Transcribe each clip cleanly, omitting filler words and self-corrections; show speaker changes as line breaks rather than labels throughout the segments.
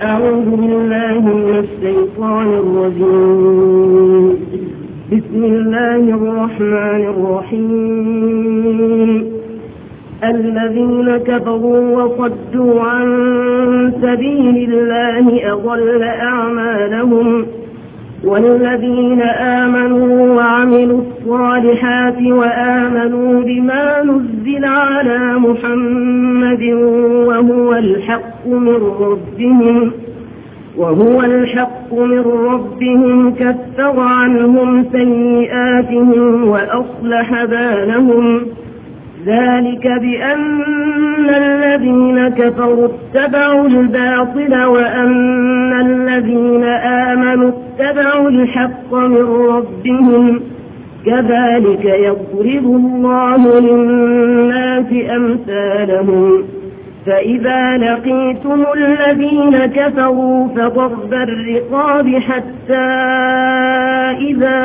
أعوذ بالله من الشيطان الرجيم. بسم الله الرحمن الرحيم. الذين كفروا وصدوا عن سبيل الله أضل أعمالهم، والذين آمنوا وعملوا الصالحات وآمنوا بما نزل على محمد وهو الحق من ربهم كفر عنهم سيئاتهم وأصلح بالهم. ذلك بأن الذين كفروا اتبعوا الباطل وأن الذين آمنوا اتبعوا الحق من ربهم. كذلك يضرب الله للناس أمثالهم. فإذا لقيتم الذين كفروا فضرب الرقاب حتى إذا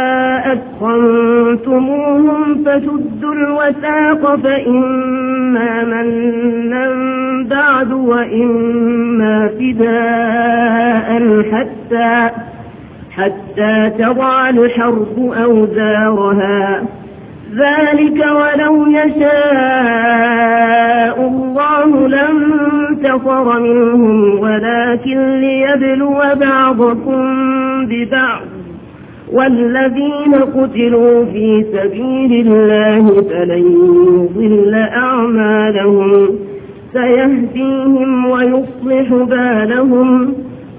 أثخنتموهم فشدوا الوثاق، فإما منا بعد وإما فداء حتى تضع الحرب أوزارها. ذلك ولو يشاء الله لانتصر منهم، ولكن ليبلو بعضكم ببعض. والذين قتلوا في سبيل الله فلن يضل أعمالهم، سيهديهم ويصلح بالهم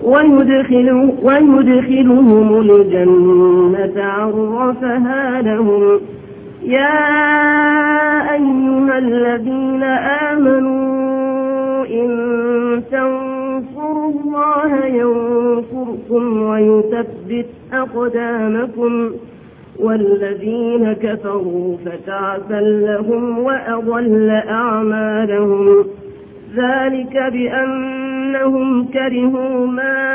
ويدخلهم الجنة عرفها لهم. يا أيها الذين آمنوا إن تنصروا الله ينصركم ويثبت أقدامكم. والذين كفروا فتعسا لهم وأضل أعمالهم. ذلك بأنهم كرهوا ما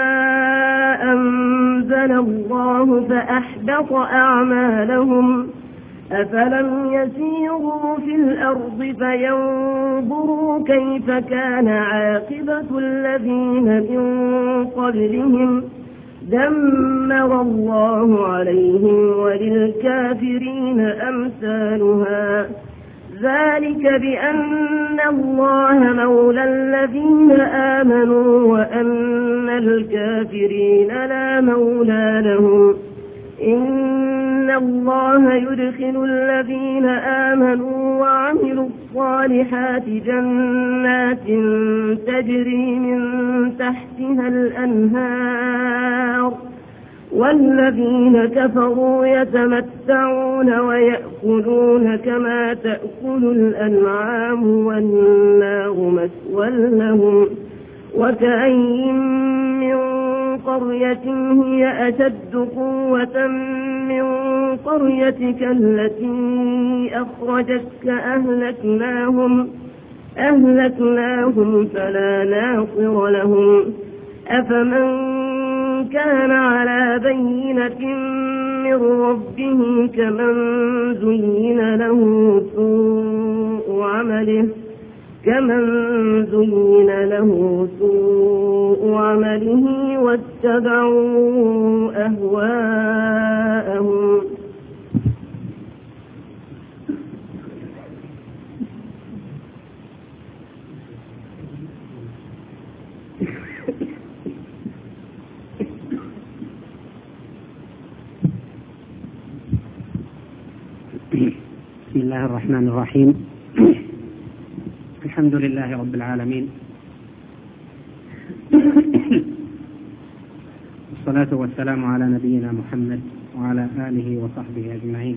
أنزل الله فأحبط أعمالهم. أفلم يسيروا في الأرض فينظروا كيف كان عاقبة الذين من قبلهم. دمر الله عليهم وللكافرين أمثالها. ذلك بأن الله مولى الذين آمنوا وأن الكافرين لا مولى لهم. إن الله يدخل الذين آمنوا وعملوا الصالحات جنات تجري من تحتها الأنهار، والذين كفروا يتمتعون ويأكلون كما تأكل الأنعام والنار مثوى لهم. وكأين من قرية هي أشد قوة من قريتك التي أخرجتك أهلكناهم فلا ناصر لهم. أفمن كان على بينة من ربه كمن زين له سوء عمله واتبعوا أهواءهم.
بسم الله الرحمن الرحيم. الحمد لله رب العالمين، والصلاة والسلام على نبينا محمد وعلى آله وصحبه أجمعين.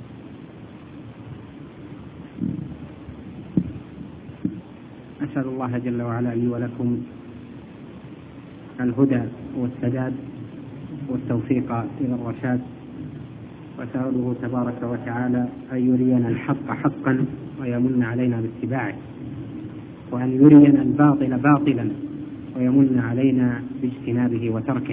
أسأل الله جل وعلا لي ولكم الهدى والسداد والتوفيق إلى الرشاد، وأسأله تبارك وتعالى أن يرينا الحق حقا ويمن علينا باتباعه، وأن يرينا الباطل باطلا ويمن علينا باجتنابه وتركه.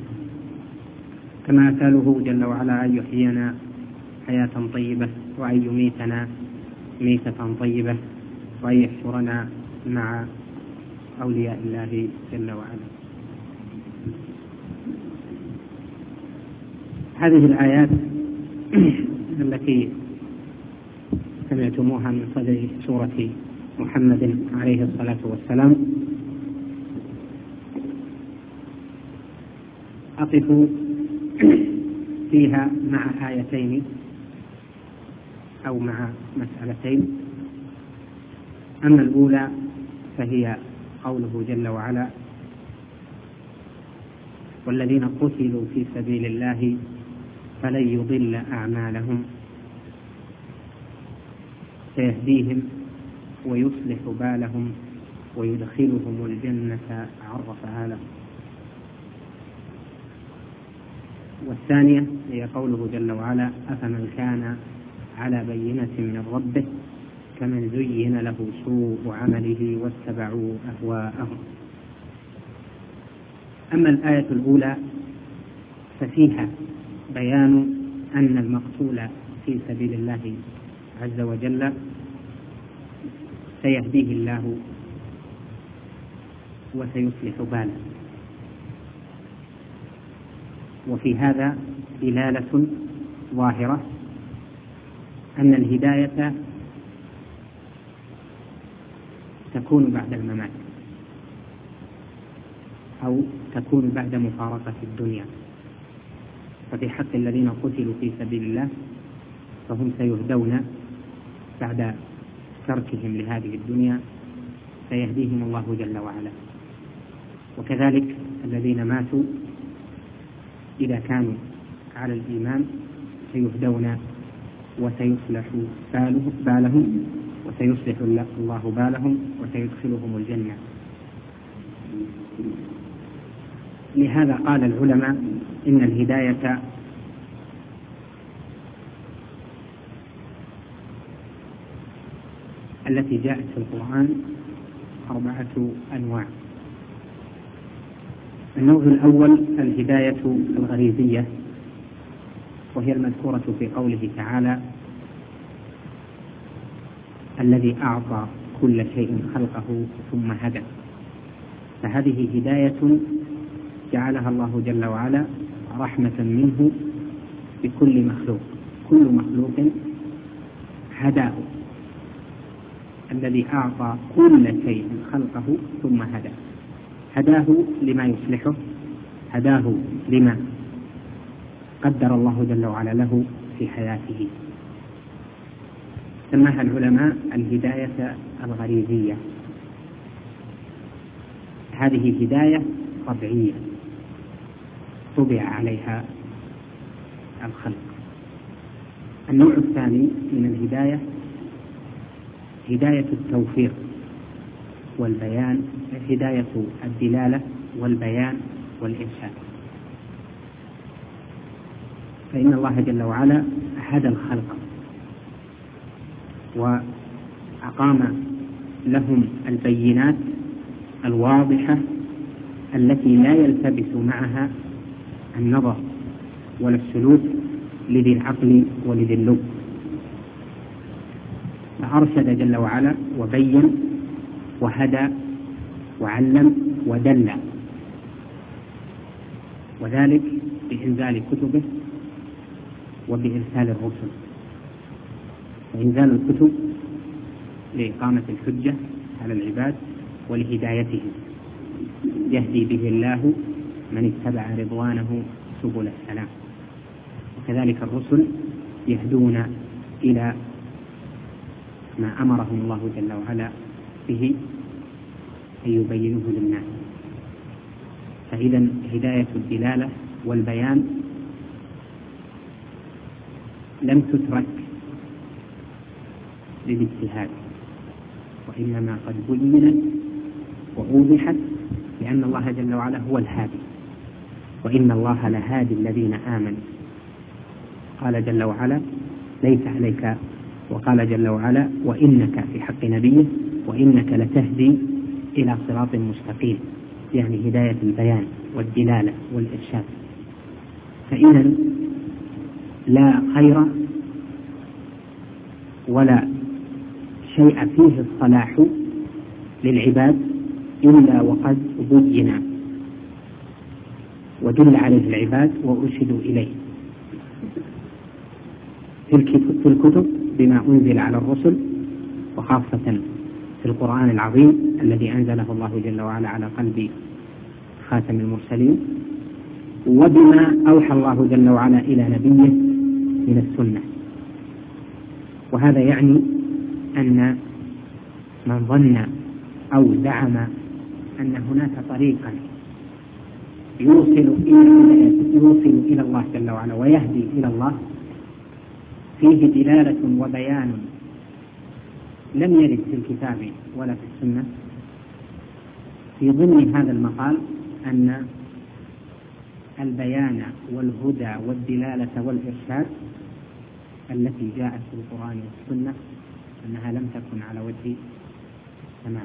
كما أسأله جل وعلا أن يحيينا حياة طيبة، وأن يميتنا ميتة طيبة، وأن يحشرنا مع أولياء الله جل وعلا. هذه الآيات التي سمعتموها من صدر سورة محمد عليه الصلاة والسلام أقف فيها مع آيتين أو مع مسألتين. أما الأولى فهي قوله جل وعلا: والذين قتلوا في سبيل الله فلن يضل أعمالهم سيهديهم ويصلح بالهم ويدخلهم الجنة عرفها لهم. والثانية هي قوله جل وعلا: أفمن كان على بينة من ربه كمن زين له سوء عمله واتبعوا أهواءهم. أما الآية الأولى ففيها بيان أن المقتول في سبيل الله عز وجل سيهديه الله وسيصلح باله، وفي هذا دلالة ظاهرة أن الهداية تكون بعد الممات أو تكون بعد مفارقة الدنيا. ففي حق الذين قتلوا في سبيل الله فهم سيهدون بعد تركهم لهذه الدنيا، سيهديهم الله جل وعلا. وكذلك الذين ماتوا إذا كانوا على الإيمان سيهدون وسيصلح بالهم وسيصلح الله بالهم وسيدخلهم الجنة. لهذا قال العلماء إن الهداية التي جاءت في القرآن 4 أنواع. النوع الأول الهداية الغريزية، وهي المذكورة في قوله تعالى: الذي أعطى كل شيء خلقه ثم هدى. فهذه هداية جعلها الله جل وعلا رحمة منه بكل مخلوق، كل مخلوق هداه. الذي أعطى كل شيء خلقه ثم هدى، هداه لما يصلحه، هداه لما قدر الله جل وعلا له في حياته. سماها العلماء الهداية الغريزية. هذه هداية طبيعية طبع عليها الخلق. النوع الثاني من الهداية هداية التوفيق والبيان، هداية الدلالة والبيان والإرشاد. فإن الله جل وعلا هدى الخلق وأقام لهم البينات الواضحة التي لا يلتبس معها النظر ولا السلوك لذي العقل ولذي اللب. فأرشد جل وعلا وبين وهدى وعلم ودل، وذلك بإنزال كتبه وبإرسال الرسل. فإنزال الكتب لإقامة الحجة على العباد ولهدايتهم، يهدي به الله من اتبع رضوانه سبل السلام. وكذلك الرسل يهدون إلى ما أمرهم الله جل وعلا به أن يبينوه للناس. فإذا هداية الدلالة والبيان لم تترك للاجتهاد، وإنما قد بينت وأوضحت، لأن الله جل وعلا هو الهادي، وإن الله لهادي الذين آمنوا. قال جل وعلا: ليس عليك، وقال جل وعلا: وإنك في حق نبيه وإنك لتهدي إلى صراط مستقيم، يعني هداية البيان والدلالة والإرشاد. فإذا لا خير ولا شيء فيه الصلاح للعباد إلا وقد بين ودل عليه العباد وأرشدوا إليه في الكتب بما أنزل على الرسل، وخاصة في القرآن العظيم الذي أنزله الله جل وعلا على قلب خاتم المرسلين، وبما أوحى الله جل وعلا إلى نبيه من السنة. وهذا يعني أن من ظن أو زعم أن هناك طريقا يوصل إلى الله جل وعلا ويهدي إلى الله فيه دلالة وبيان لم يرد في الكتاب ولا في السنة، في ضمن هذا المقال أن البيان والهدى والدلالة والإرشاد التي جاءت في القرآن والسنة أنها لم تكن على وجه تمام،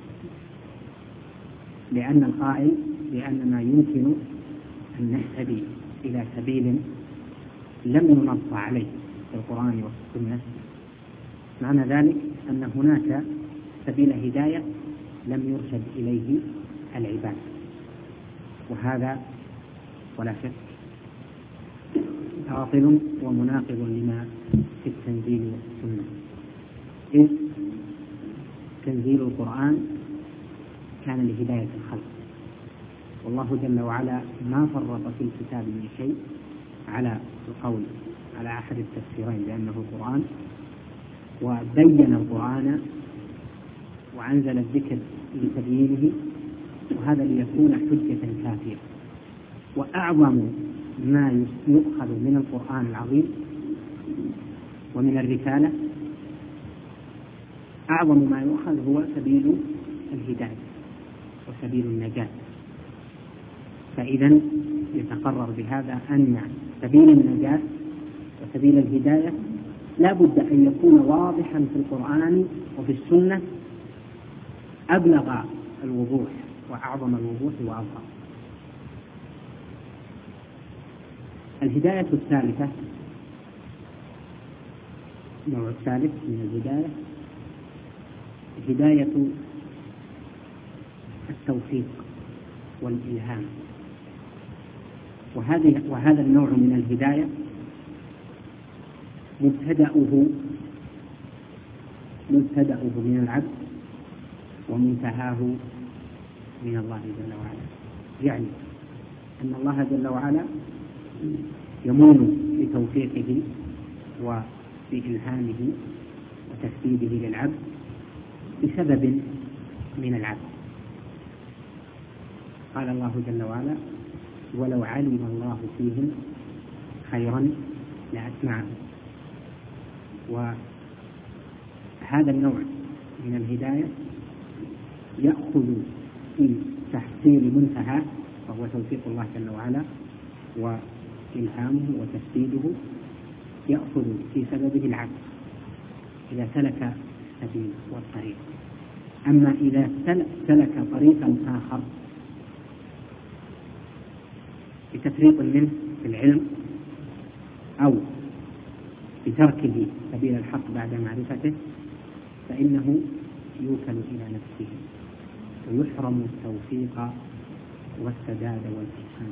لأن القائل بأننا يمكن أن نهتدي إلى سبيل لم ينص عليه في القرآن والسنة، معنى ذلك أن هناك سبيل هداية لم يرشد إليه العباد، وهذا ولا شك باطل ومناقض لما في التنزيل والسنة، إذ تنزيل القرآن كان لهداية الخلق، والله جل وعلا ما فرط في الكتاب من شيء على القول على أحد التفسيرين بأنه القرآن، وبين القرآن وأنزل الذكر لتبيينه، وهذا ليكون حجة كافية. وأعظم ما يؤخذ من القرآن العظيم ومن الرسالة، أعظم ما يؤخذ هو سبيل الهداية وسبيل النجاة. فإذا يتقرر بهذا أن سبيل النجاة وسبيل الهداية لا بد أن يكون واضحا في القرآن وفي السنة أبلغ الوضوح وأعظم الوضوح وأظهر. الهداية الثالثة، النوع الثالث من الهداية هداية التوفيق والإلهام، وهذا النوع من الهداية مبتدأه من العبد ومنتهاه من الله جل وعلا، يعني أن الله جل وعلا يمن بتوفيقه وبإلهامه وتسديده للعبد بسبب من العبد. قال الله جل وعلا: ولو علم الله فيهم خيرا لأسمعهم. وهذا النوع من الهداية يأخذ في تحصيل منتهى وهو توفيق الله جل وعلا وإلهامه وتسديده، يأخذ في سببه العبد إذا سلك السبيل والطريق. أما إذا سلك طريقا آخر بتفريط منه في العلم أو بتركه سبيل الحق بعد معرفته، فإنه يوكل إلى نفسه ويحرم التوفيق والسداد والإحسان.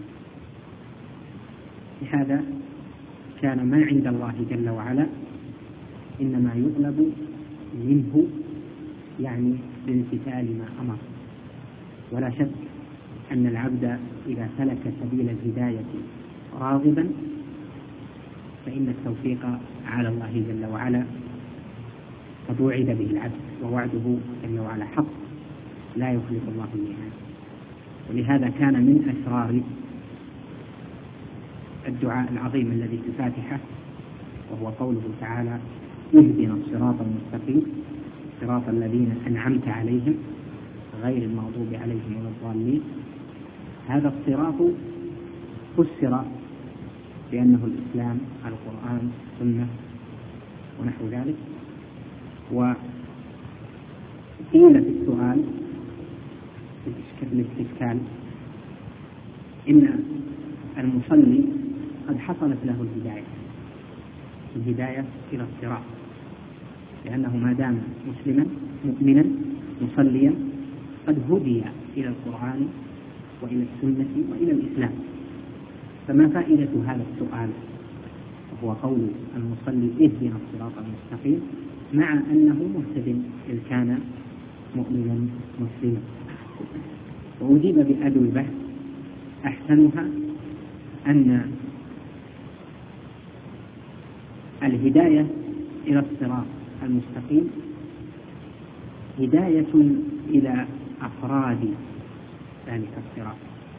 لهذا كان ما عند الله جل وعلا إنما يطلب منه يعني بامتثال ما أمر. ولا شك أن العبد إذا سلك سبيل الهداية راغبا فإن التوفيق على الله جل وعلا قد وعد به العبد، ووعده جل وعلا حق لا يخلف الله الميعاد. ولهذا كان من أسرار الدعاء العظيم الذي في الفاتحة وهو قوله تعالى: اهدنا الصراط المستقيم صراط الذين أنعمت عليهم غير المغضوب عليهم ولا الضالين. هذا الصراط فسر بأنه الإسلام، القرآن، السنة ونحو ذلك. وقيل في السؤال الاستشكال إن المصلي قد حصلت له الهداية إلى الصراط، لأنه ما دام مسلما مؤمنا مصليا قد هدي إلى القرآن وإلى السنة وإلى الإسلام. فما فائدة هذا السؤال وهو قول المصلي اهدنا الصراط المستقيم مع أنه مهتد إذ كان مؤمنا مسلما؟ وأجيب بأجوبة أحسنها أن الهداية إلى الصراط المستقيم هداية إلى أفراد ذلك الصراط،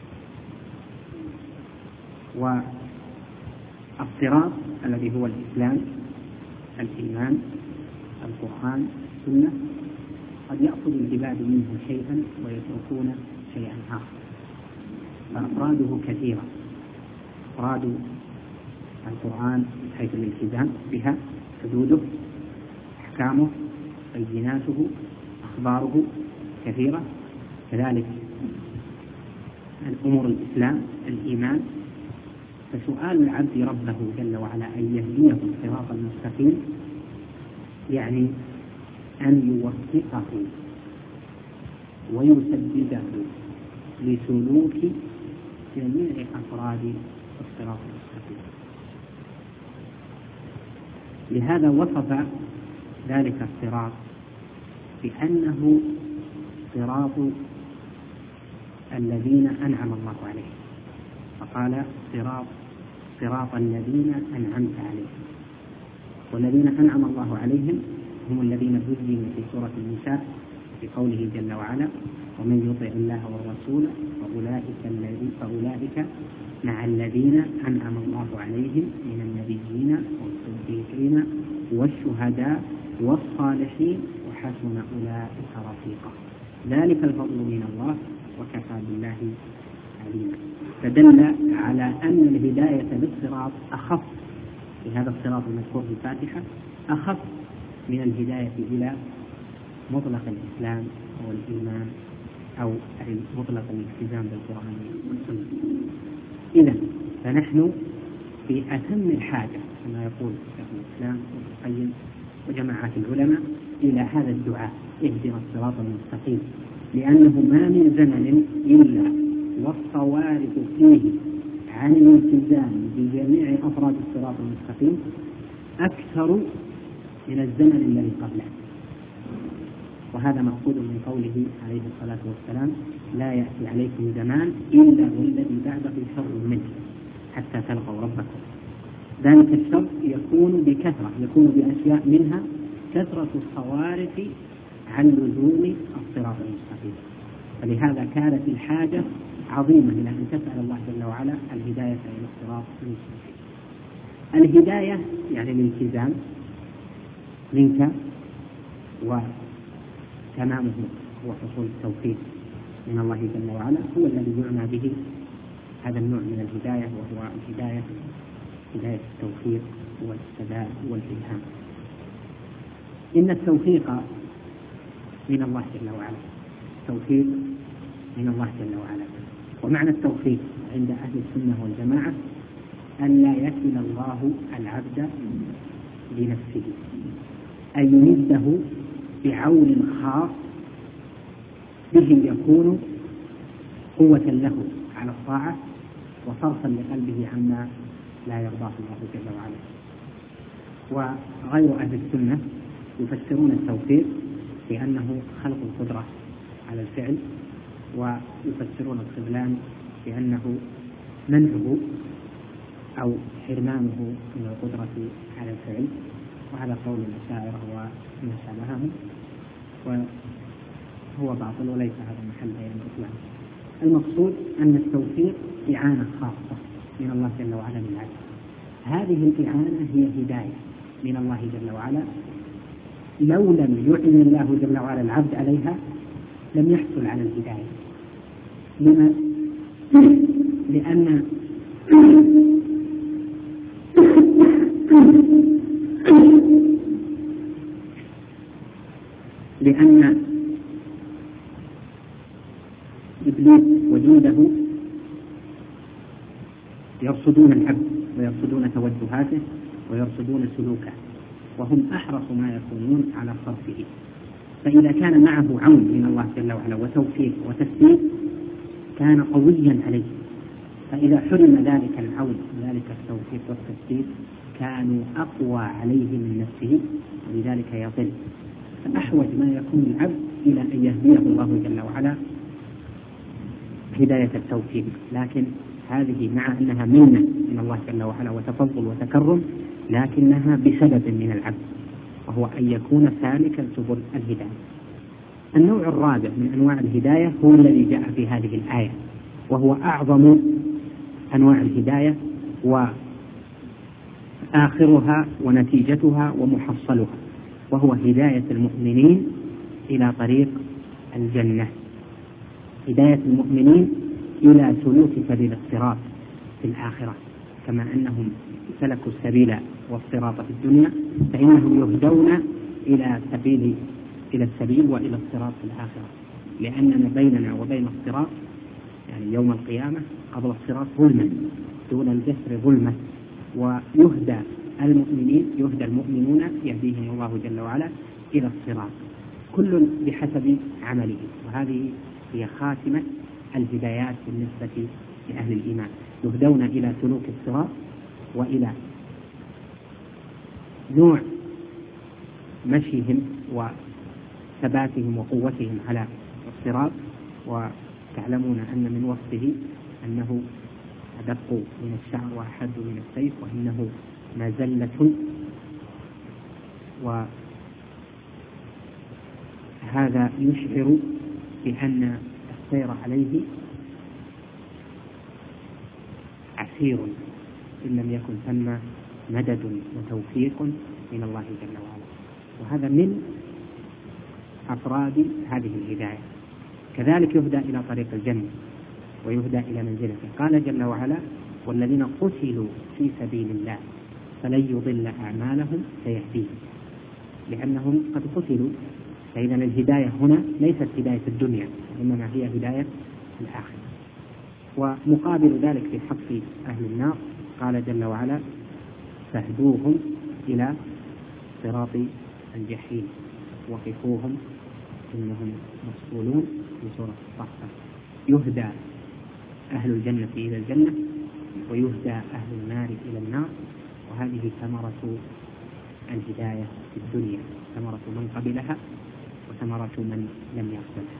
والصراط الذي هو الإسلام، الإيمان، القرآن، السنة، قد يأخذ العباد منه شيئا ويتركون شيئا آخر، فأفراده كثيرة. أفراد القرآن من حيث الالتزام بها، حدوده، أحكامه، بيناته، أخباره كثيرة. كذلك الأمور الإسلام، الإيمان. فسؤال العبد ربه جل وعلا أن يهديه الصراط المستقيم يعني أن يوفقه ويسدده لسلوك جميع أفراد الصراط المستقيم. لهذا وصف ذلك الصراط بأنه صراط الذين أنعم الله عليهم، فقال صراط الذين أنعمت عليهم. والذين أنعم الله عليهم هم الذين بينوا في سورة النساء في قوله جل وعلا ومن يطع الله والرسول فأولئك مع الذين أنعم الله عليهم من النبيين والصديقين والشهداء والصالحين وحسن أولئك رفيقا ذلك الفضل من الله وكفى بالله عليما. فدل على أن الهداية بالصراط أخف، لهذا الصراط المذكور في الفاتحة أخف من الهداية إلى مطلق الإسلام والإيمان أو مطلق الالتزام بالقرآن والسنة. إذن فنحن في أتم الحاجة كما يقول شيخ الإسلام ابن القيم وجماعات العلماء إلى هذا الدعاء اهدنا الصراط المستقيم، لأنه ما من زمن إلا والصوارف فيه عن الالتزام بجميع أفراد الصراط المستقيم أكثر من الزمن الذي قبله. وهذا مأخوذ من قوله عليه الصلاة والسلام لا يأتي عليكم زمان إلا والذي بعده شر منه حتى تلقوا ربكم. ذلك الشر يكون بكثرة، يكون بأشياء منها كثرة الصوارف عن لزوم الصراط المستقيم. فلهذا كانت الحاجة عظيمة إلى أن تسأل الله جل وعلا الهداية إلى الصراط المستقيم. الهداية يعني الالتزام منك، وتمامه هو حصول التوفيق من الله جل وعلا، هو الذي يعنى به هذا النوع من الهداية، وهو الهداية هداية التوفيق والسداد والإلهام. إن التوفيق من الله جل وعلا، التوفيق من الله جل وعلا. ومعنى التوفيق عند أهل السنة والجماعة أن لا يكل الله العبد لنفسه، أن يمده بعون خاص به يكون قوة له على الطاعة وصرفا لقلبه عما لا يرضاه الله جل وعلا. وغير أهل السنة يفسرون التوفيق بأنه خلق القدرة على الفعل، ويفسرون الخذلان بأنه منعه أو حرمانه من القدرة على الفعل، وهذا قول الأشاعرة وما شابههم، وهو باطل وليس هذا محل الإطلاق. المقصود أن التوفيق إعانة خاصة من الله جل وعلا للعبد. هذه الإعانة هي هداية من الله جل وعلا، لو لم يعن الله جل وعلا العبد عليها لم يحصل على الهداية. لما؟ لأن إبليس وجنده يرصدون العبد ويرصدون توجهاته ويرصدون سلوكه، وهم أحرص ما يكونون على صرفه. فإذا كان معه عون من الله جل وعلا وتوفيق وتسديد كان قويا عليه، فإذا حرم ذلك العون ذلك التوفيق والتسديد كانوا أقوى عليه من نفسه، ولذلك يضل. فأحوج ما يكون العبد إلى أن يهديه الله جل وعلا هداية التوفيق، لكن هذه مع أنها منة من الله جل وعلا وتفضل وتكرم، لكنها بسبب من العبد، وهو أن يكون سالكا سبل الهداية. النوع الرابع من أنواع الهداية هو الذي جاء في هذه الآية، وهو أعظم أنواع الهداية وآخرها ونتيجتها ومحصلها، وهو هداية المؤمنين إلى طريق الجنة، هداية المؤمنين إلى سلوك سبيل الصراط في الآخرة، كما أنهم سلكوا السبيل والصراط في الدنيا فإنهم يهدون إلى السبيل وإلى الصراط في الآخرة، لأننا بيننا وبين الصراط يعني يوم القيامة قبل الصراط ظلمة، دون الجسر ظلمة، ويهدى المؤمنون يهديهم الله جل وعلا إلى الصراط، كل بحسب عمله. وهذه هي خاتمة الهدايات بالنسبة لأهل الإيمان، يهدون إلى سلوك الصراط وإلى نوع مشيهم وثباتهم وقوتهم على الصراط. وتعلمون أن من وصفه أنه أدق من الشعر وأحد من السيف، وإنه مزلة، وهذا يشعر بأن السير عليه عسير إن لم يكن ثم مدد وتوفيق من الله جل وعلا، وهذا من أفراد هذه الهداية. كذلك يهدى إلى طريق الجنة ويهدى إلى منزلته. قال جل وعلا: والذين قتلوا في سبيل الله فلن يضل أعمالهم سيهديهم، لأنهم قد قتلوا. فإذا الهداية هنا ليست هداية الدنيا، إنما هي هداية الآخرة. ومقابل ذلك في حق أهل النار قال جل وعلا: فاهدوهم إلى صراط الجحيم وقفوهم إنهم مسؤولون في سورة الصحة. يهدى أهل الجنة إلى الجنة ويهدى أهل النار إلى النار، وهذه ثمرة الهداية في الدنيا، ثمرة من قبلها وثمرة من لم يقبلها.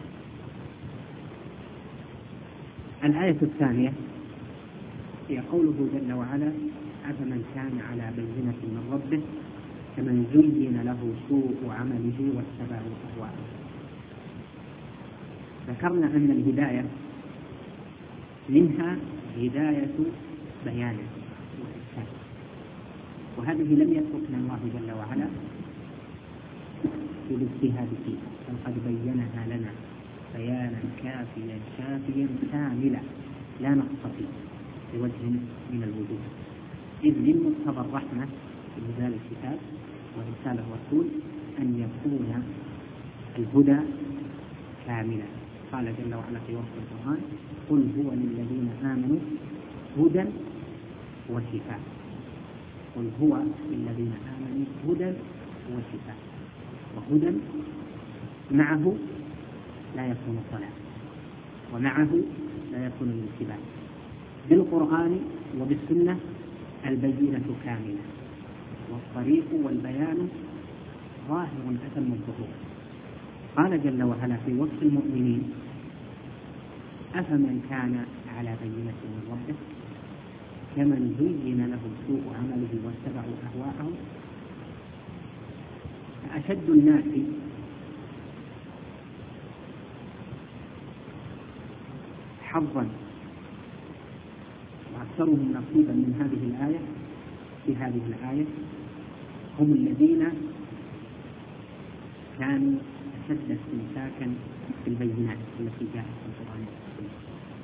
الآية الثانية هي قوله جل وعلا: أفمن كان على بينة من ربه كمن زين له سوء عمله واتبعوا أهواءه. ذكرنا أن الهداية منها هداية بيان وإرشاد، وهذه لم يتركنا الله جل وعلا في الاجتهاد فيها، بل قد بينها لنا بيانا كافيا شافيا كاملا لا نقص فيه بوجه من الوجوه. إذ من مقتضى الرحمة في إنزال الكتاب وإرسال الرسول أن يكون الهدى كاملا. قال جل وعلا في وصف القرآن: قل هو للذين آمنوا هدى وشفاء. قل هو للذين آمنوا هدى وشفاء. وهدى معه لا يكون الضلال، ومعه لا يكون الانتباه. بالقرآن وبالسنة البينة كاملة، والطريق والبيان ظاهر أتم الظهور. قال جل وعلا في وصف المؤمنين: أفمن كان على بينة من ربه كمن زين له سوء عمله واتبعوا أهواءهم. فأشد الناس حظا وأكثرهم نصيبا من هذه الآية في هذه الآية هم الذين كانوا أشد استمساكا بالبينات التي جاءت في القرآن والسنة،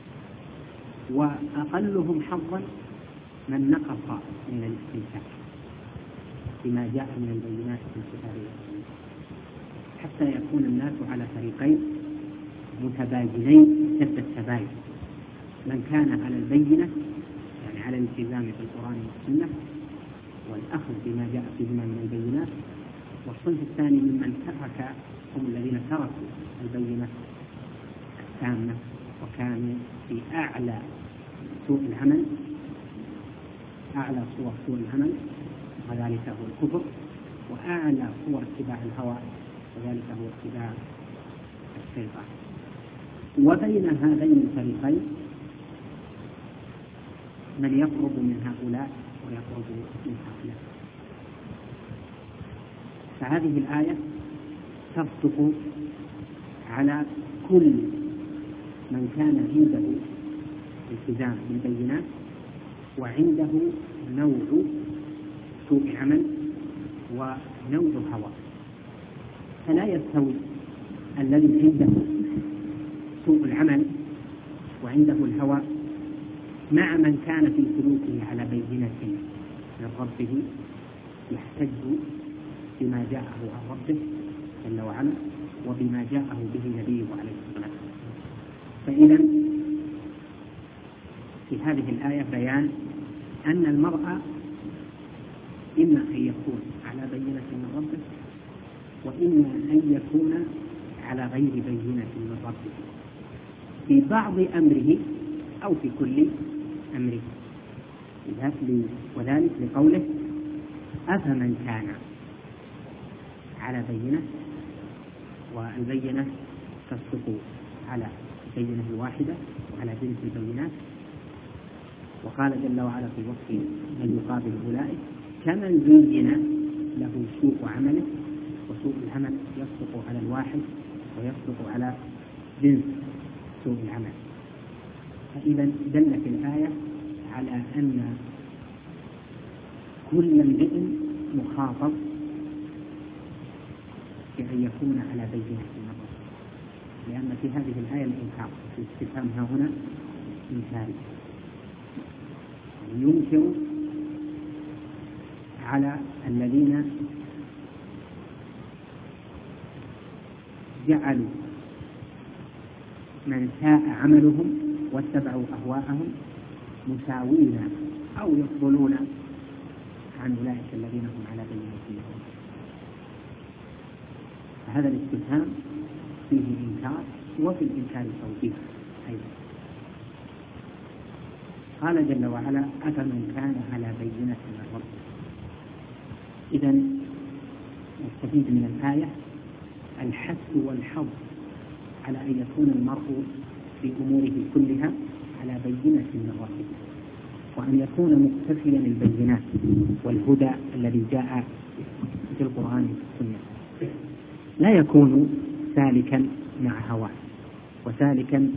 وأقلهم حظا من نقص من الاستمساك بما جاء من البينات في الكتاب والسنة، حتى يكون الناس على فريقين متباينين شتى التباين: من كان على البينة يعني على الالتزام بالقرآن والسنة والأخذ بما جاء فيهما من البينات، والصنف الثاني ممن ترك هم الذين تركوا البينة التامة وكانوا في أعلى سوء العمل، أعلى صور سوء العمل، وذلك هو الكفر، وأعلى صور اتباع الهوى، وذلك هو اتباع الشيطان. وبين هذين الفريقين من يقرب من هؤلاء ويقرب من هؤلاء. فهذه الآية تصدق على كل من كان عنده التزام بالبينات وعنده نوع سوء عمل ونوع هوى. فلا يستوي الذي عنده سوء العمل وعنده الهوى مع من كان في سلوكه على بينة من ربه يحتج بما جاءه عن ربه جل وعلا وبما جاءه به نبيه عليه الصلاة والسلام. فإذا في هذه الآية بيان أن المرء إما أن يكون على بينة من ربه وإما أن يكون على غير بينة من ربه في بعض أمره أو في كل أمره. وذلك لقوله أفمن كان على بينة، والبينة تصدق على البينة الواحدة وعلى جنس البينات. وقال جل وعلا في وصف من يقابل أولئك كمن زين له سوء عمله، وسوء العمل يصدق على الواحد ويصدق على جنس سوء العمل. فإذا دلت الآية على أن كل امرئ مخاطب بأن يكون على بينة من ربه، لأن في هذه الآية الإنكار، في استفهامها هنا إنكاري، ينكر على الذين جعلوا من ساء عملهم واتبعوا أهواءهم مساوين أو يفضلون عن أولئك الذين هم على بينة من ربهم. فهذا الاستفهام فيه إنكار، وفي الإنكار توبيخ أيضا. قال جل وعلا أفمن كان على بينة من ربه. إذا نستفيد من الآية الحث والحظ على أن يكون المرء في أموره كلها على بينة من ربه، وأن يكون مقتفيا البينات والهدى الذي جاء في القرآن والسنة، لا يكون سالكا مع هواه وسالكا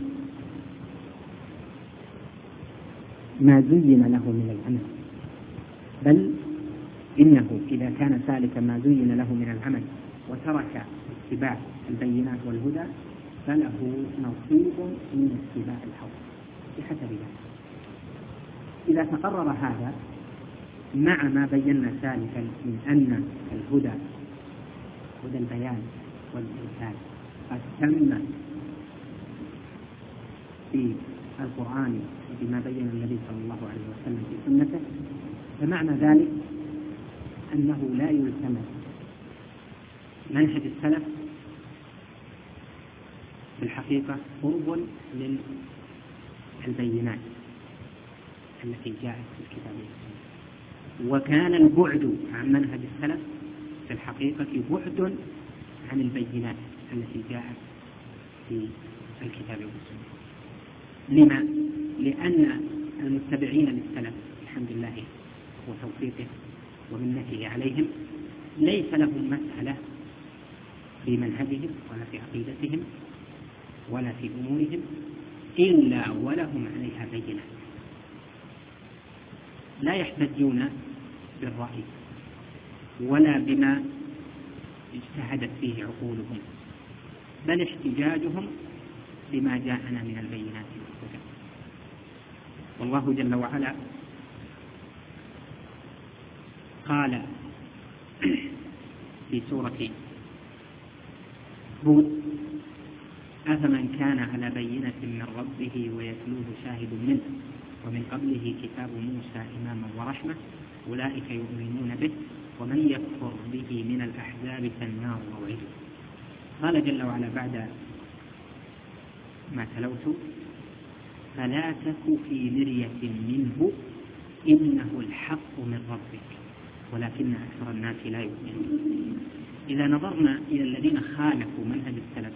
ما زين له من العمل، بل إنه إذا كان سالكا ما زين له من العمل وترك اتباع البينات والهدى فله نصيب من اتباع الهوى بحسب ذلك. إذا تقرر هذا مع ما بينا سالفا من أن الهدى هدى البيان والإرشاد قد تم في القرآن وبما بين النبي صلى الله عليه وسلم في سنته، فمعنى ذلك أنه لا يلتمس منهج السلف في الحقيقة قرب للبينات التي جاءت في الكتاب والسنة، وكان البعد عن منهج السلف في الحقيقة بعد عن البينات التي جاءت في الكتاب والسنة. لما؟ لأن المتبعين للسلف الحمد لله وتوفيقه ومنته عليهم ليس لهم مسألة في منهجهم ولا في عقيدتهم ولا في أمورهم إلا ولهم عليها بينات، لا يحتجون بالرأي ولا بما اجتهدت فيه عقولهم، بل احتجاجهم بما جاءنا من البينات والهدى. والله جل وعلا قال في سورة هود أفمن كان على بينة من ربه ويتلوه شاهد منه ومن قبله كتاب موسى إماما ورحمة أولئك يؤمنون به ومن يكفر به من الأحزاب فالنار موعده. قال جل وعلا بعد ما تلوت: فلا تك في مرية منه إنه الحق من ربك ولكن أكثر الناس لا يؤمنون. إذا نظرنا إلى الذين خالفوا منهج السلف،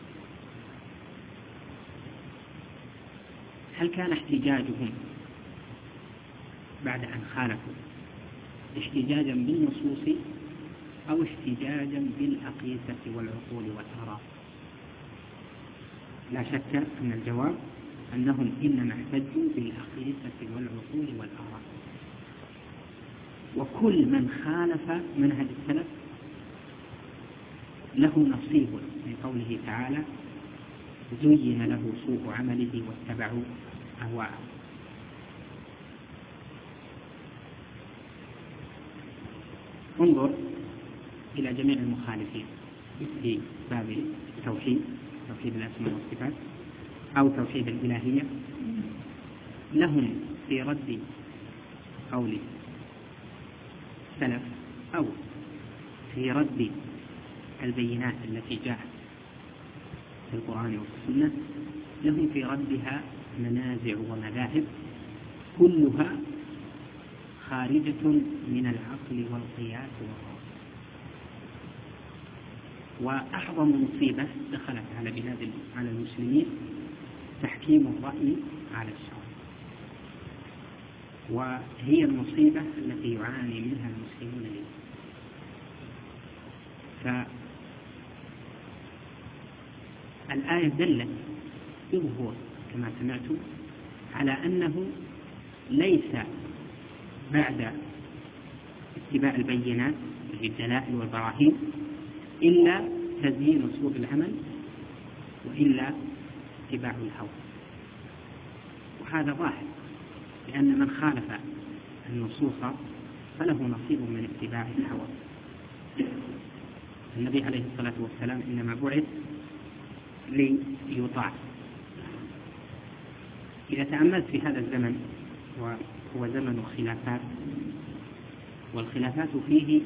هل كان احتجاجهم بعد أن خالفوا احتجاجا بالنصوص أو احتجاجا بالأقيسة والعقول والآراء؟ لا شك أن الجواب أنهم إنما احتجوا بالأقيسة والعقول والآراء. وكل من خالف منهج السلف له نصيب من قوله تعالى: زين له سوء عمله واتبعوا أهواءهم. انظر إلى جميع المخالفين في باب التوحيد، توحيد الأسماء والصفات أو توحيد الإلهية، لهم في رد قول السلف أو في رد البينات التي جاءت في القرآن والسنة، لهم في ردها منازع ومذاهب كلها خارجة من العقل والقياس والرأي. وأعظم مصيبة دخلت على المسلمين تحكيم الرأي على الشرع، وهي المصيبة التي يعاني منها المسلمون اليوم. فالآية دلت بظهور كما سمعتم على أنه ليس بعد اتباع البينات الدلائل والبراهين إلا تزيين سوء العمل وإلا اتباع الهوى. وهذا ظاهر، لأن من خالف النصوص فله نصيب من اتباع الهوى. النبي عليه الصلاة والسلام إنما بعث ليطاع. إذا تأملت في هذا الزمن، وهو زمن خلافات، والخلافات فيه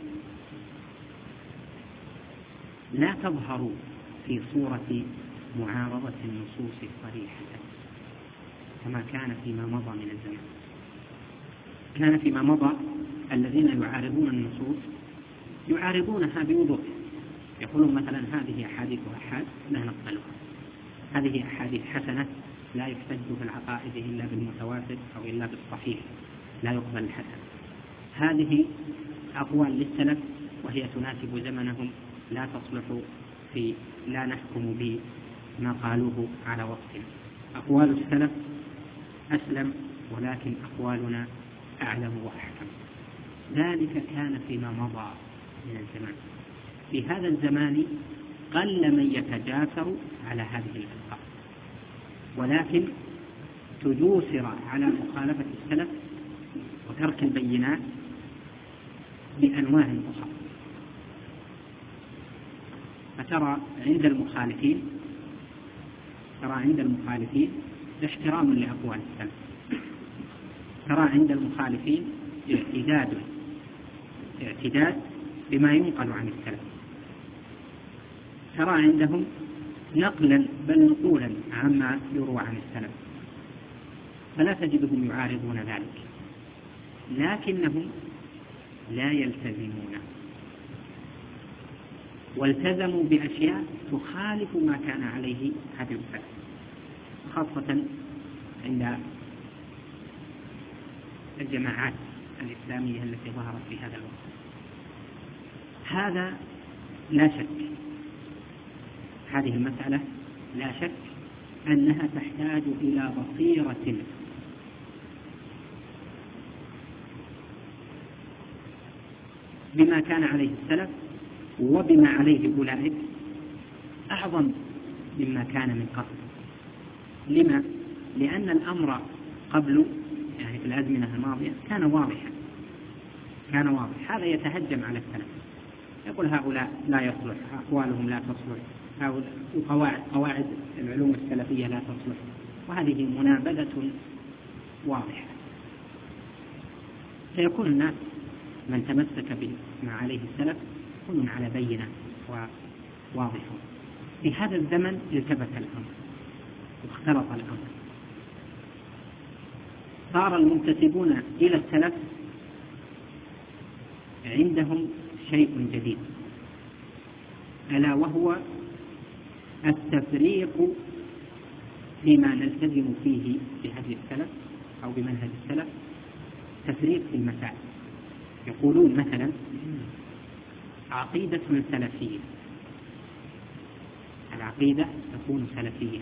لا تظهر في صورة معارضة النصوص صريحة كما كان فيما مضى من الزمن. كان فيما مضى الذين يعارضون النصوص يعارضونها بوضوح، يقولون مثلا: هذه أحاديث أحاد لا نقبلها، هذه أحاديث حسنة لا يحتج في العقائد إلا بالمتواتر أو إلا بالصحيح، لا يقبل الحسن. هذه أقوال للسلف وهي تناسب زمنهم، لا تصلح لا نحكم بما قالوه على وقتنا. أقوال السلف أسلم، ولكن أقوالنا أعلم وأحكم. ذلك كان فيما مضى من الزمان. في هذا الزمان قل من يتجاسر على هذه الألفاظ، ولكن تجوسر على مخالفة السلف وترك البينات بأنواع أخرى. فترى عند المخالفين احترام لأقوال السلف، ترى عند المخالفين اعتداد بما ينقل عن السلف، ترى عندهم نقلا بل نقولا عما يروى عن السلف، فلا تجدهم يعارضون ذلك، لكنهم لا يلتزمون، والتزموا بأشياء تخالف ما كان عليه هدي السلف، خاصة عند الجماعات الإسلامية التي ظهرت في هذا الوقت. هذا لا شك، هذه المسألة لا شك أنها تحتاج إلى بصيرة بما كان عليه السلف وبما عليه أولئك أعظم مما كان من قبل. لما؟ لأن الأمر قبل، يعني في الأزمنة الماضية، كان واضحا، هذا يتهجم على السلف، يقول هؤلاء لا يصلح، أقوالهم لا تصلح، قواعد العلوم السلفية لا تصلح، وهذه منابذة واضحة. سيكون الناس من تمسك بما عليه السلف يكونون على بينة واضحون. في هذا الزمن التبس الأمر واختلط الأمر، صار المنتسبون إلى السلف عندهم شيء جديد، ألا وهو التفريق فيما نلتزم فيه بهدي السلف أو بمنهج السلف، تفريق في المسائل. يقولون مثلا عقيدة سلفية، العقيدة تكون سلفية،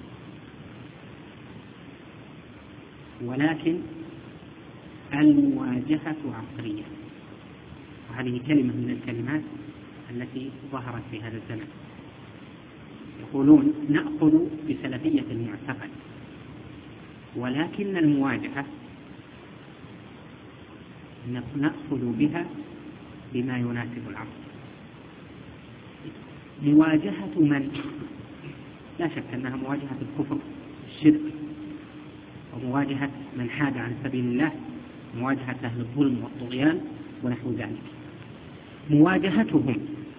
ولكن المواجهة عصرية. وهذه كلمة من الكلمات التي ظهرت في هذا الزمن. يقولون نأخذ بسلفية المعتقد، ولكن المواجهة نأخذ بها بما يناسب العصر. مواجهة من؟ لا شك أنها مواجهة الكفر الشرك، ومواجهة من حاد عن سبيل الله، مواجهة أهل الظلم والطغيان ونحو ذلك. مواجهتهم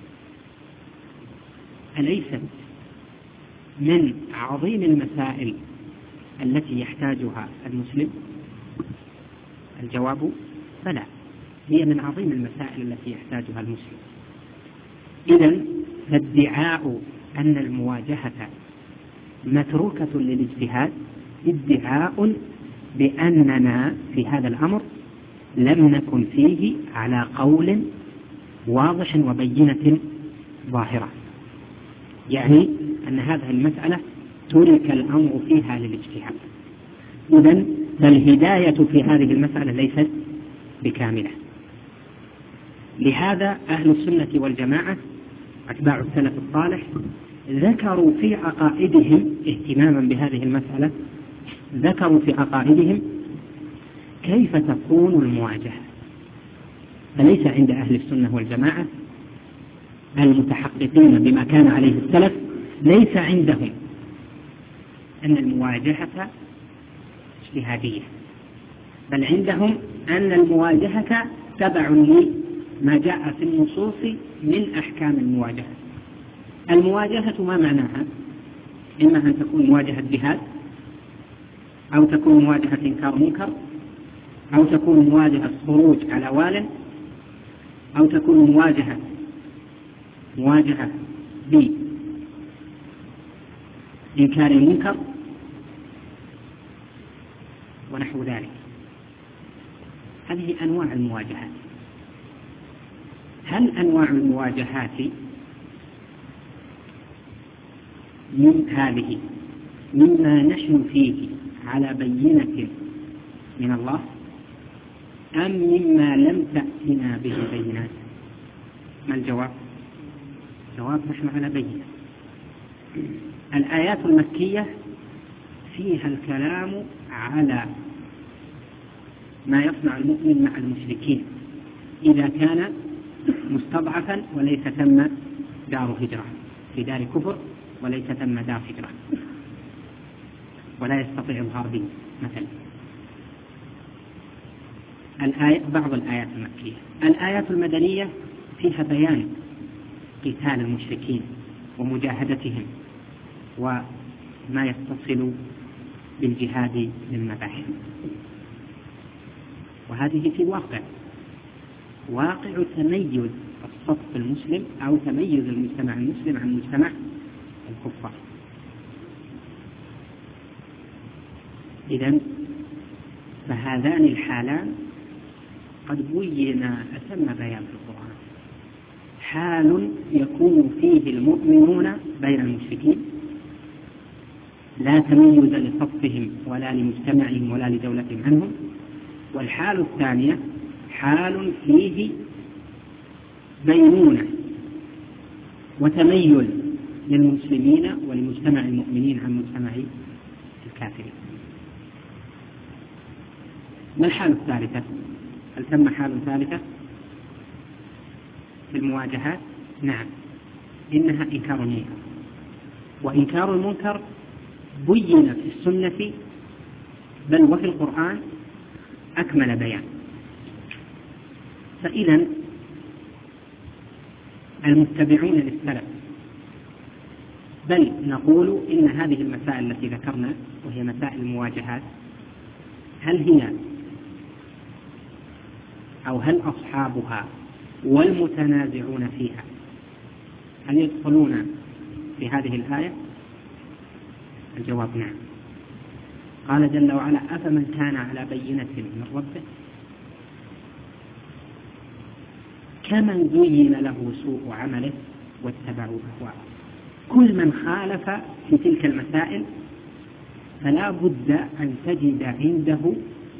أليست من عظيم المسائل التي يحتاجها المسلم؟ الجواب فلا، هي من عظيم المسائل التي يحتاجها المسلم. إذن فادعاء أن المواجهة متروكة للاجتهاد ادعاء بأننا في هذا الأمر لم نكن فيه على قول واضح وبينة ظاهرة، يعني أن هذه المسألة ترك الأمر فيها للاجتهاد. إذن فالهداية في هذه المسألة ليست بكاملة. لهذا أهل السنة والجماعة أتباع السلف الصالح ذكروا في عقائدهم اهتماما بهذه المسألة، ذكروا في عقائدهم كيف تكون المواجهة. فليس عند أهل السنة والجماعة المتحققين بما كان عليه السلف، ليس عندهم أن المواجهة اجتهادية، بل عندهم أن المواجهة تبع لما جاء في النصوص من أحكام المواجهة. المواجهة ما معناها؟ إما أن تكون مواجهة جهاد، أو تكون مواجهة إنكار منكر، أو تكون مواجهة خروج على وال، أو تكون مواجهة بإنكار المنكر ونحو ذلك. هذه أنواع المواجهات. هل أنواع المواجهات من هذه مما نحن فيه على بينة من الله، أم مما لم تأتنا به بينات؟ ما الجواب؟ الجواب نحن على بينة. الآيات المكية فيها الكلام على ما يصنع المؤمن مع المشركين إذا كان مستضعفا وليس ثم دار هجرة، في دار كفر وليس ثم دار هجرة، ولا يستطيع الظهار به مثلا. بعض الآيات المكية. الآيات المدنية فيها بيان قتال المشركين ومجاهدتهم وما يتصل بالجهاد من مباحث. وهذه في واقع تميز الصف المسلم أو تميز المجتمع المسلم عن مجتمع الكفار. إذن فهذان الحالان قد بينا أتم بيان في القرآن. حال يكون فيه المؤمنون بين المشركين لا تميز لصفهم ولا لمجتمعهم ولا لدولتهم عنهم، والحال الثانية حال فيه بينونة وتميز للمسلمين ولمجتمع المؤمنين عن مجتمع الكافرين. ما الحال الثالثة؟ هل ثم حال ثالثة في المواجهات؟ نعم، إنها إنكار المنكر. وإنكار المنكر بين في السنة بل وفي القرآن أكمل بيان. فإذا المتبعون للسلف بل نقول إن هذه المسائل التي ذكرنا وهي مسائل المواجهات هل أصحابها والمتنازعون فيها هل يدخلون في هذه الآية؟ الجواب نعم. قال جل وعلا: أفمن كان على بينة من ربه كمن زين له سوء عمله واتبعوا أهواءه. كل من خالف في تلك المسائل فلا بد أن تجد عنده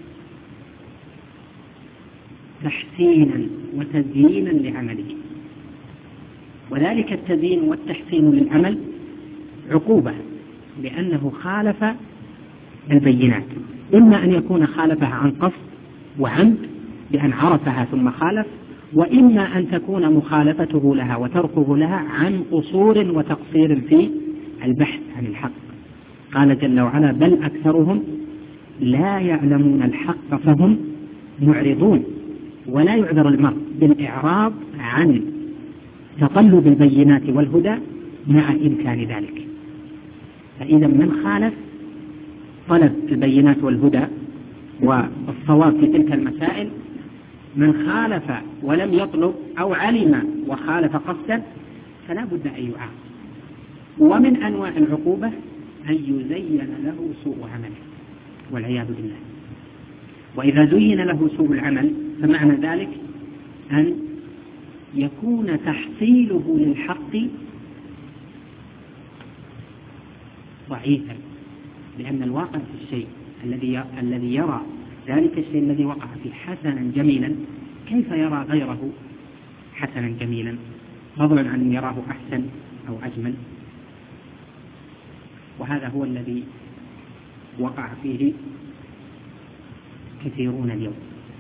تحسينا وتزيينا لعمله، وذلك التزيين والتحسين للعمل عقوبة لأنه خالف البينات، إما أن يكون خالفها عن قصد وعمد بأن عرفها ثم خالف، وإما أن تكون مخالفته لها وتركه لها عن قصور وتقصير في البحث عن الحق. قال جل وعلا: بل أكثرهم لا يعلمون الحق فهم معرضون. ولا يعذر المرء بالإعراض عن تطلب البينات والهدى مع إمكان ذلك. فإذا من خالف طلب البينات والهدى والصواب في تلك المسائل، من خالف ولم يطلب أو علم وخالف قصدا فلا بد أن يعاقب. ومن أنواع العقوبة أن يزين له سوء عمله والعياذ بالله. وإذا زين له سوء العمل فمعنى ذلك أن يكون تحصيله للحق ضعيفا، لأن الواقع في الشيء الذي يرى ذلك الشيء الذي وقع فيه حسنا جميلا كيف يرى غيره حسنا جميلا، فضلا عن أن يراه أحسن أو أجمل. وهذا هو الذي وقع فيه كثيرون اليوم.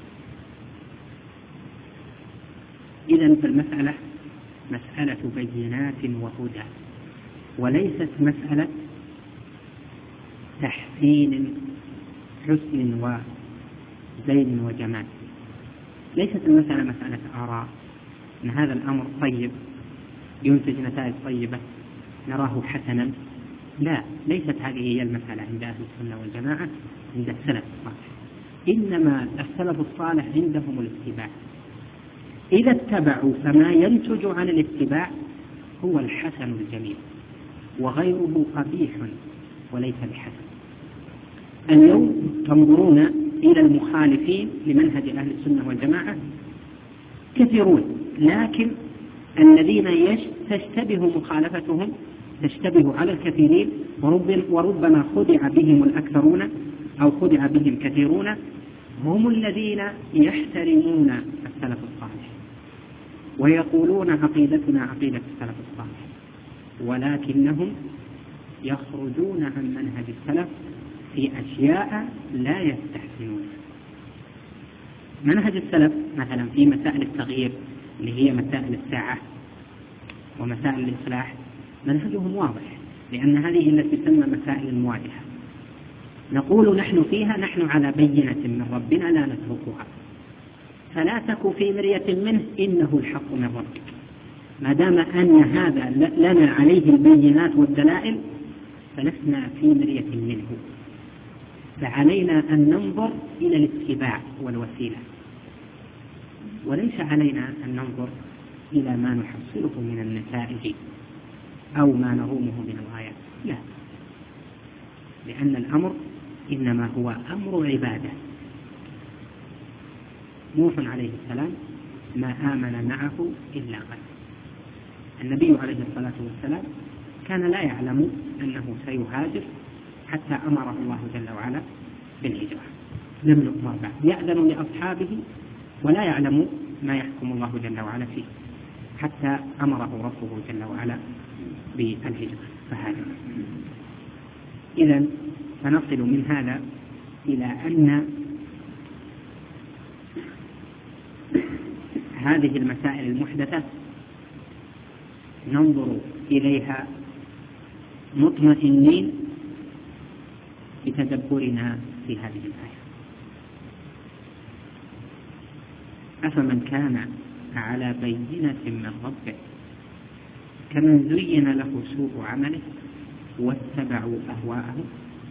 إذن فالمسألة مسألة بينات وهدى، وليست مسألة تحسين حسن وزين وجمال. ليست المسألة مسألة آراء أن هذا الأمر طيب ينتج نتائج طيبة نراه حسنا. لا، ليست هذه هي المسألة عند أهل السنة والجماعة، عند السلف الصالح. إنما السلف الصالح عندهم الاتباع. إذا اتبعوا فما ينتج عن الاتباع هو الحسن الجميل، وغيره قبيح وليس بحسن. اليوم تنظرون إلى المخالفين لمنهج أهل السنة والجماعة كثيرون، لكن الذين تشتبه مخالفتهم تشتبه على الكثيرين، وربما خدع بهم الأكثرون أو خدع بهم كثيرون، هم الذين يحترمون السلف الصالح ويقولون عقيدتنا عقيدة السلف الصالح، ولكنهم يخرجون عن منهج السلف في أشياء لا يستحسنون. منهج السلف مثلا في مسائل التغيير اللي هي مسائل الساعة ومسائل الإصلاح منهجهم واضح، لأن هذه التي تسمى مسائل المواجهة. نقول نحن فيها نحن على بينة من ربنا لا نتركها، فلا تك في مرية منه إنه الحق من ربك. ما دام أن هذا لنا عليه البينات والدلائل فلسنا في مرية منه، فعلينا أن ننظر إلى الاتباع والوسيلة، وليس علينا أن ننظر إلى ما نحصله من النتائج أو ما نرومه من الغايات. لا، لأن الأمر إنما هو أمر عبادة. نوح عليه السلام ما آمن معه إلا قليل. النبي عليه الصلاة والسلام كان لا يعلم أنه سيهاجر حتى أمره الله جل وعلا بالهجرة، لم يؤمر بعد، يأذن لأصحابه ولا يعلم ما يحكم الله جل وعلا فيه حتى أمره ربه جل وعلا بالهجرة فهاجر. إذن فنصل من هذا إلى أن هذه المسائل المحدثة ننظر إليها مطمئنين بتدبرنا في هذه الآية. أفمن كان على بينة من ربه كمن زين له سوء عمله واتبعوا أهواءهم.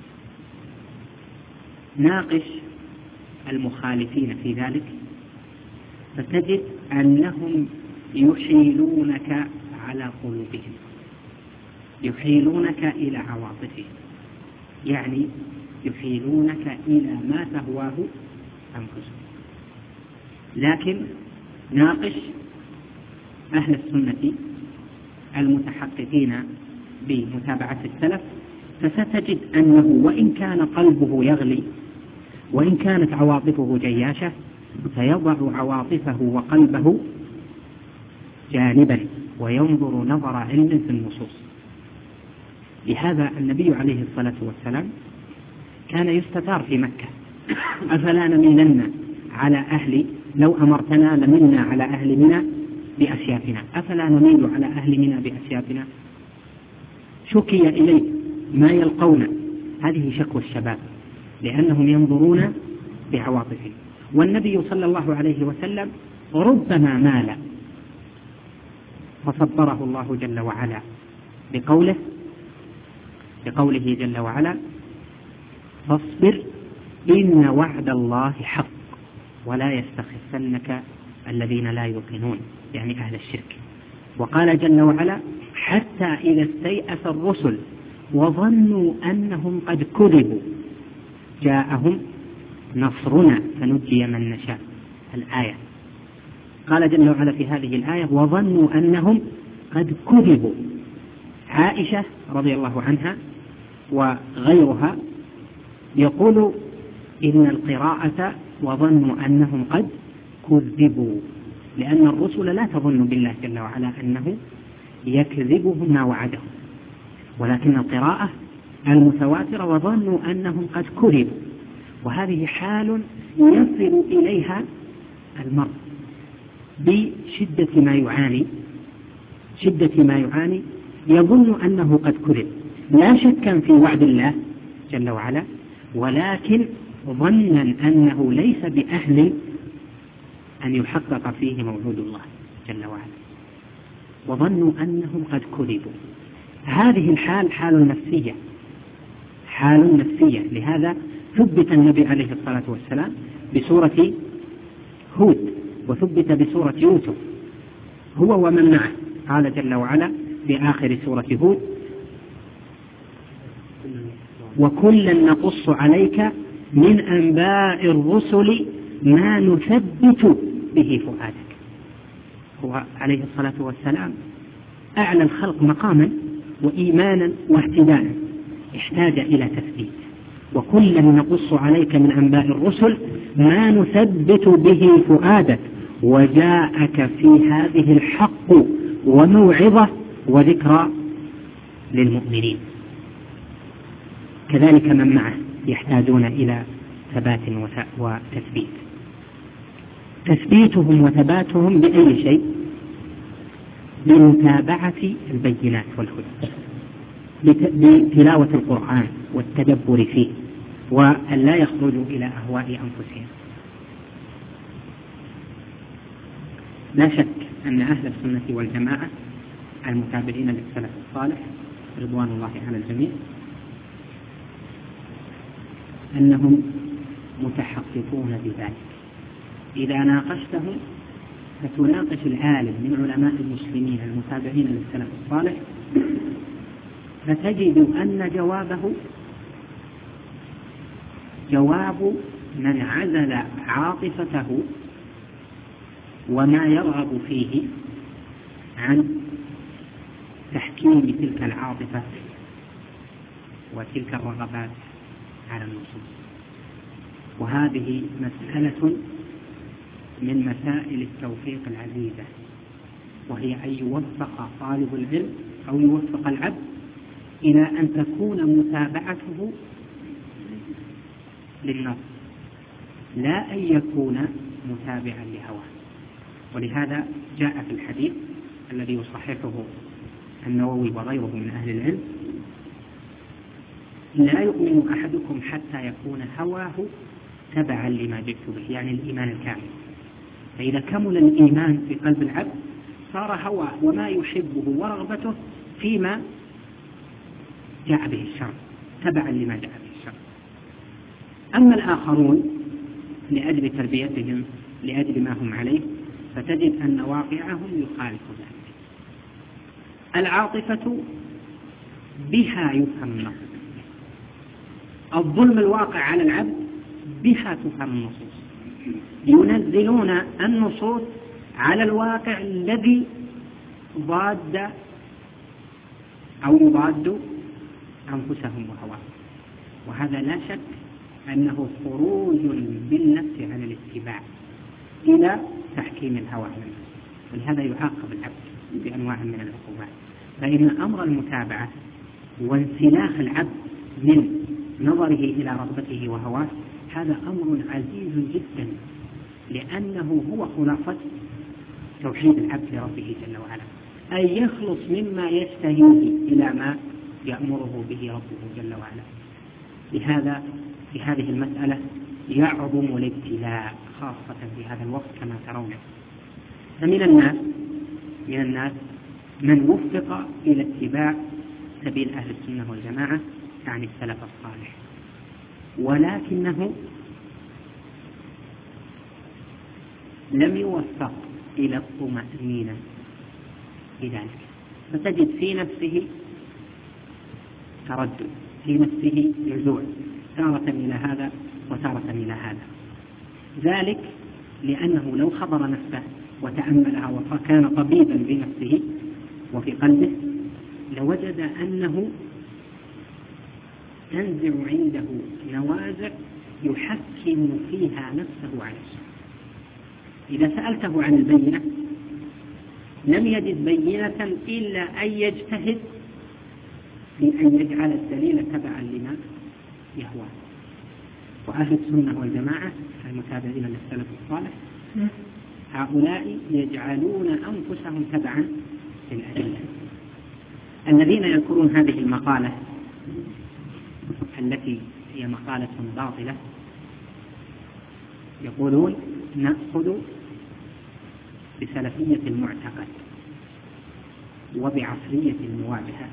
ناقش المخالفين في ذلك فتجد أنهم يحيلونك على قلوبهم، يحيلونك إلى عواطفهم، يعني يحيلونك إلى ما تهواه أنفسهم. لكن ناقش أهل السنة المتحققين بمتابعة السلف فستجد أنه وإن كان قلبه يغلي وإن كانت عواطفه جياشة فيضع عواطفه وقلبه جانبا وينظر نظر علم في النصوص. لهذا النبي عليه الصلاة والسلام كان يستثار في مكة: أفلا نميلن على أهل، لو أمرتنا لمنا على أهل منى بأسيافنا، أفلا نميل على أهل منى بأسيافنا. شكي إليه ما يلقون، هذه شكوى الشباب لأنهم ينظرون بعواطفهم. والنبي صلى الله عليه وسلم ربما مال فصبره الله جل وعلا بقوله جل وعلا: فاصبر إن وعد الله حق ولا يستخفنك الذين لا يوقنون، يعني أهل الشرك. وقال جل وعلا: حتى إذا استيأس الرسل وظنوا أنهم قد كذبوا جاءهم نصرنا فنجي من نشاء. الآية قال جل وعلا في هذه الآية: وظنوا أنهم قد كذبوا. عائشة رضي الله عنها وغيرها يقول إن القراءة وظنوا أنهم قد كذبوا، لأن الرسل لا تظن بالله جل وعلا أنه يكذبهم ما وعدهم، ولكن القراءة المتواترة وظنوا أنهم قد كذبوا. وهذه حال يصل إليها المرء بشدة ما يعاني يظن أنه قد كذب، لا شكا في وعد الله جل وعلا، ولكن ظنا أنه ليس بأهل أن يحقق فيه موعود الله جل وعلا، وظنوا أنهم قد كذبوا. هذه الحال حال نفسية. لهذا ثبت النبي عليه الصلاة والسلام بسورة هود وثبت بسورة يوسف هو ومن معه. قال جل وعلا في آخر سورة هود: وكلا نقص عليك من أنباء الرسل ما نثبت به فؤادك. هو عليه الصلاة والسلام أعلى الخلق مقاما وإيمانا واهتداء، احتاج إلى تثبيت. وكلا نقص عليك من أنباء الرسل ما نثبت به فؤادك وجاءك في هذه الحق وموعظة وذكرى للمؤمنين. كذلك من معه يحتاجون إلى ثبات وتثبيت. تثبيتهم وثباتهم بأي شيء؟ بمتابعة البينات والهدى، بتلاوة القرآن والتدبر فيه، وأن لا يخرجوا إلى أهواء أنفسهم. لا شك أن أهل السنة والجماعة المتابعين للسلف الصالح رضوان الله على الجميع أنهم متحققون بذلك. إذا ناقشتهم فتناقش العالم من علماء المسلمين المتابعين للسلف الصالح فتجد أن جوابه جواب من عزل عاطفته وما يرغب فيه عن تحكيم تلك العاطفة وتلك الرغبات على النصوص. وهذه مسألة من مسائل التوفيق العزيزة، وهي أن يوفق طالب العلم أو يوفق العبد إلى أن تكون متابعته للنص، لا أن يكون متابعا لهواه. ولهذا جاء في الحديث الذي يصححه النووي وغيره من أهل العلم: لا يؤمن أحدكم حتى يكون هواه تبعا لما جئت به، يعني الإيمان الكامل. فإذا كمل الإيمان في قلب العبد صار هواه وما يحبه ورغبته فيما جاء به الشرع تبعا لما جاء به الشرع. أما الآخرون لأجل تربيتهم لأجل ما هم عليه فتجد أن واقعهم يخالف ذلك. العاطفة بها يفهم النصوص، الظلم الواقع على العبد بها تفهم النصوص. ينزلون النصوص على الواقع الذي ضاد أو يضاد أنفسهم وهواهم، وهذا لا شك أنه خروج بالنفس عن الاتباع إلى تحكيم الهوى على النفس، ولهذا يعاقب العبد بأنواع من العقوبات. فإن أمر المتابعة وانسلاخ العبد من نظره إلى رغبته وهواه هذا أمر عزيز جدا، لأنه هو خلاصة توحيد العبد لربه جل وعلا، أن يخلص مما يشتهيه إلى ما يأمره به ربه جل وعلا. لهذا في هذه المسألة يعظم الابتلاء خاصة في هذا الوقت كما ترون. فمن الناس من وفق إلى اتباع سبيل أهل السنة والجماعة عن السلف الصالح، ولكنه لم يوفق إلى الطمأنينة بذلك، فتجد في نفسه تردد، في نفسه نزوع، تارة إلى هذا وتارة إلى هذا. ذلك لأنه لو خبر نفسه وتأملها وكان طبيبا بنفسه وفي قلبه لوجد أنه تنزع عنده نوازع يحكم فيها نفسه على الشيء. إذا سألته عن البينة لم يجد بينة إلا أن يجتهد في أن يجعل الدليل تبعا لما يهوى. وأهل السنة والجماعة المتابعين للسلف الصالح هؤلاء يجعلون أنفسهم تبعا للأدلة. الذين يذكرون هذه المقالة التي هي مقالة باطلة يقولون نأخذ بسلفية المعتقد وبعصرية المواجهة.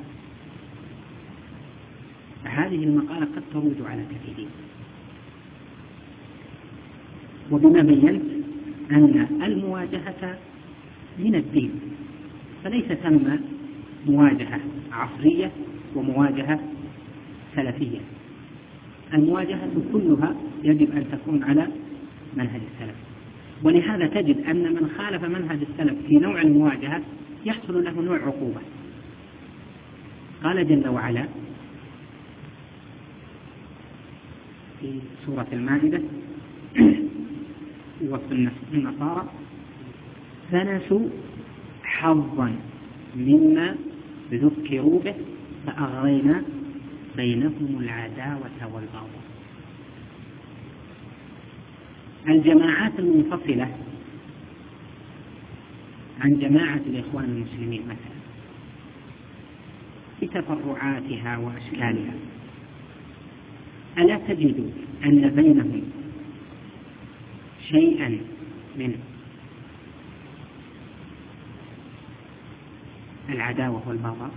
هذه المقالة قد تروج على كثيرين، وبما بينت أن المواجهة من الدين، فليس ثم مواجهة عصرية ومواجهة سلفية. المواجهة كلها يجب أن تكون على منهج السلف، ولهذا تجد أن من خالف منهج السلف في نوع المواجهة يحصل له نوع عقوبة. قال جل وعلا في سورة المائدة وفي النصارى فنسوا حظا مما ذكروا به فأغرينا بينهم العداوة والبغضاء. الجماعات المنفصلة عن جماعة الإخوان المسلمين مثلا بتفرعاتها وأشكالها، ألا تجد أن بينهم شيئا من العداوة والبغضاء؟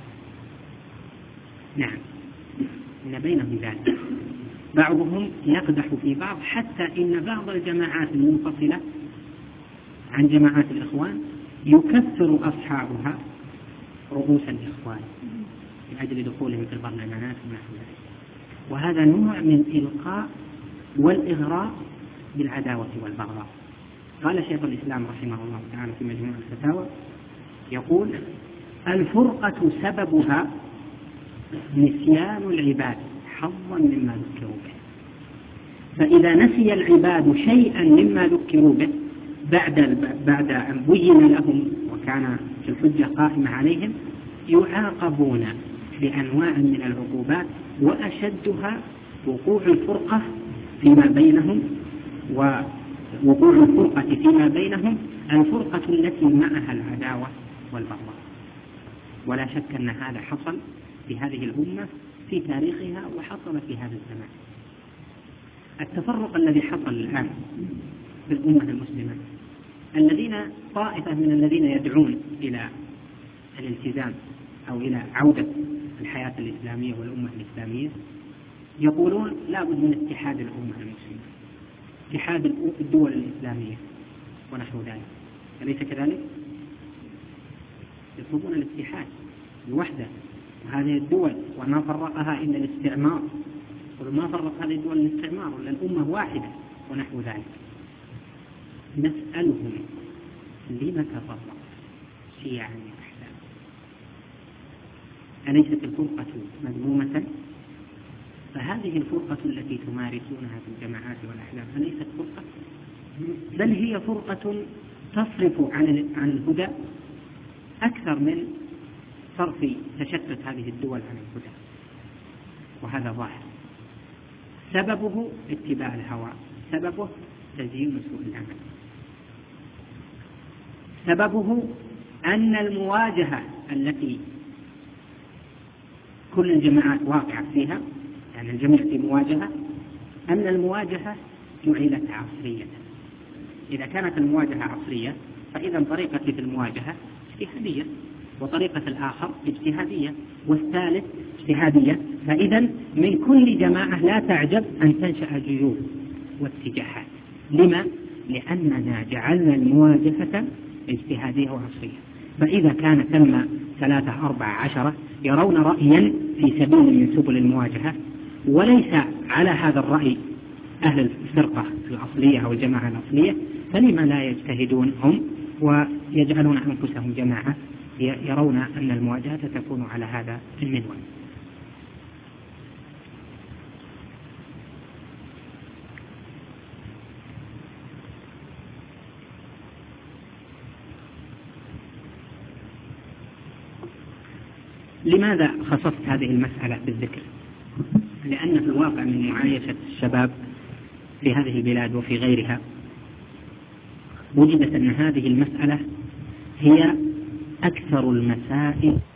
نعم، إن بينهم ذلك. بعضهم يقدح في بعض، حتى إن بعض الجماعات المنفصلة عن جماعات الإخوان يكثر أصحابها رؤوس الإخوان لأجل دخولهم في البرلمانات ونحو ذلك، وهذا نوع من إلقاء والإغراء بالعداوة والبغضاء. قال شيخ الإسلام رحمه الله تعالى في مجموع الفتاوى يقول: الفرقة سببها نسيان العباد حظا مما ذكروا به، فإذا نسي العباد شيئا مما ذكروا به بعد أن بين لهم وكان الحجة قائمة عليهم يعاقبون بأنواع من العقوبات، وأشدها وقوع الفرقة فيما بينهم، ووقوع الفرقة فيما بينهم الفرقة التي معها العداوة والبغضاء. ولا شك أن هذا حصل في هذه الأمة في تاريخها وحصل في هذا الزمان. التفرق الذي حصل الآن في الأمة المسلمة، الذين طائفة من الذين يدعون إلى الالتزام أو إلى عودة الحياة الإسلامية والأمة الإسلامية يقولون لا بد من اتحاد الأمة المسلمة، اتحاد الدول الإسلامية ونحو ذلك، أليس كذلك؟ يطلبون الاتحاد، الوحدة، وهذه الدول وما فرقها إلا الاستعمار، وما فرق هذه الدول الاستعمار ولا الأمة واحدة ونحو ذلك. نسألهم لما تفرق شيعا وأحزابا؟ أليست الفرقة مذمومة؟ فهذه الفرقة التي تمارسونها في الجماعات والأحزاب أليست فرقة؟ بل هي فرقة تصرف عن الهدى أكثر من صرف تشتت هذه الدول عن الهدى، وهذا ظاهر. سببه اتباع الهوى، سببه تزيين سوء العمل، سببه أن المواجهة التي كل الجماعات واقعة فيها، يعني الجميع في مواجهة، أن المواجهة جعلت عصرية. إذا كانت المواجهة عصرية فإذا طريقتي في المواجهة اجتهادية، وطريقة الآخر اجتهادية، والثالث اجتهادية. فإذا من كل جماعة لا تعجب أن تنشأ جيوب واتجاهات. لما؟ لأننا جعلنا المواجهة اجتهادية وعصرية. فإذا كان ثم 3 4 10 يرون رأيا في سبيل من سبل المواجهة، وليس على هذا الرأي أهل الفرقة الأصلية أو الجماعة الأصلية، فلما لا يجتهدون هم ويجعلون أنفسهم جماعة يرون أن المواجهة تكون على هذا المنوال. لماذا خصصت هذه المسألة بالذكر؟ لأن في الواقع من معايشة الشباب في هذه البلاد وفي غيرها وجدت أن هذه المسألة هي أكثر المسائل